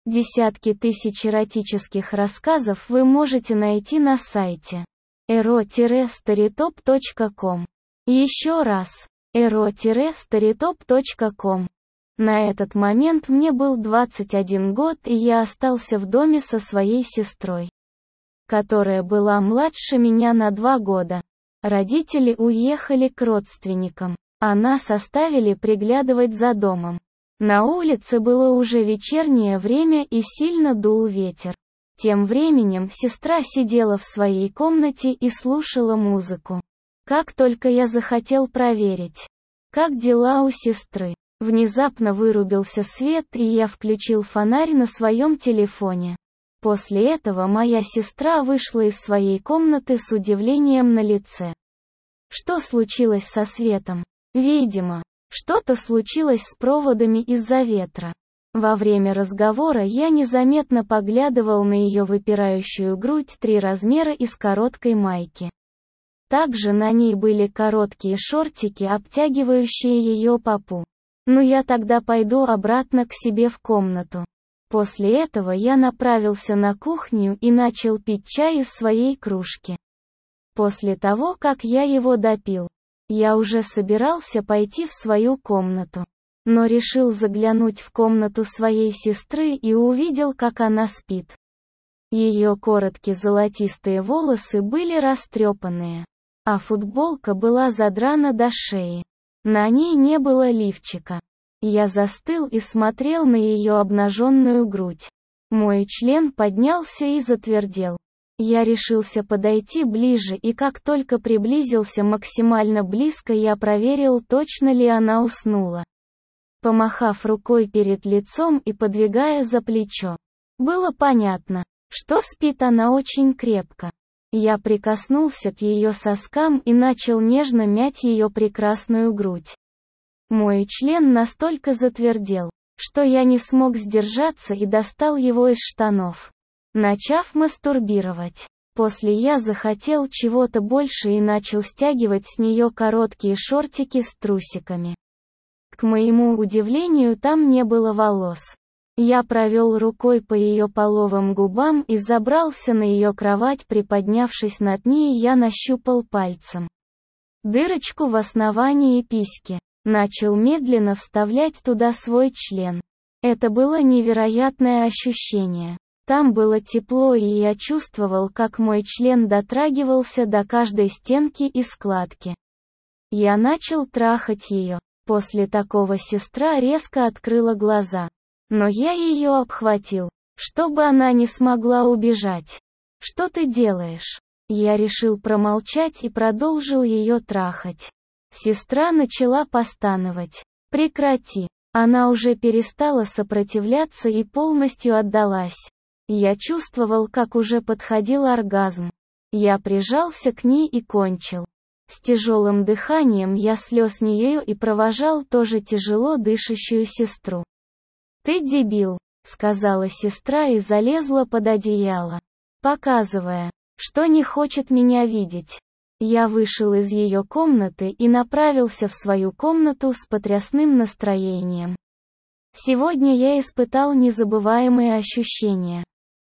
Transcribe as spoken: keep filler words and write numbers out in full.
Десятки тысяч эротических рассказов вы можете найти на сайте эро старитоп точка ком. Еще раз, эро старитоп точка ком. На этот момент мне был двадцать один год, и я остался в доме со своей сестрой, которая была младше меня на два года. Родители уехали к родственникам, а нас оставили приглядывать за домом. На улице было уже вечернее время и сильно дул ветер. Тем временем сестра сидела в своей комнате и слушала музыку. Как только я захотел проверить, как дела у сестры, внезапно вырубился свет, и я включил фонарь на своем телефоне. После этого моя сестра вышла из своей комнаты с удивлением на лице. Что случилось со светом? Видимо, что-то случилось с проводами из-за ветра. Во время разговора я незаметно поглядывал на ее выпирающую грудь три размера из короткой майки. Также на ней были короткие шортики, обтягивающие ее попу. Ну я тогда пойду обратно к себе в комнату. После этого я направился на кухню и начал пить чай из своей кружки. После того, как я его допил, я уже собирался пойти в свою комнату, но решил заглянуть в комнату своей сестры и увидел, как она спит. Ее короткие золотистые волосы были растрепанные, а футболка была задрана до шеи. На ней не было лифчика. Я застыл и смотрел на ее обнаженную грудь. Мой член поднялся и затвердел. Я решился подойти ближе, и как только приблизился максимально близко, я проверил, точно ли она уснула. Помахав рукой перед лицом и подвигая за плечо, было понятно, что спит она очень крепко. Я прикоснулся к ее соскам и начал нежно мять ее прекрасную грудь. Мой член настолько затвердел, что я не смог сдержаться и достал его из штанов, начав мастурбировать. После я захотел чего-то больше и начал стягивать с нее короткие шортики с трусиками. К моему удивлению, там не было волос. Я провел рукой по ее половым губам и забрался на ее кровать, приподнявшись над ней, я нащупал пальцем дырочку в основании письки. Начал медленно вставлять туда свой член. Это было невероятное ощущение. Там было тепло, и я чувствовал, как мой член дотрагивался до каждой стенки и складки. Я начал трахать ее. После такого сестра резко открыла глаза. Но я ее обхватил, чтобы она не смогла убежать. «Что ты делаешь?» Я решил промолчать и продолжил ее трахать. Сестра начала постановать. «Прекрати». Она уже перестала сопротивляться и полностью отдалась. Я чувствовал, как уже подходил оргазм. Я прижался к ней и кончил. С тяжелым дыханием я слез нее и провожал тоже тяжело дышащую сестру. «Ты дебил», — сказала сестра и залезла под одеяло, показывая, что не хочет меня видеть. Я вышел из ее комнаты и направился в свою комнату с потрясным настроением. Сегодня я испытал незабываемые ощущения.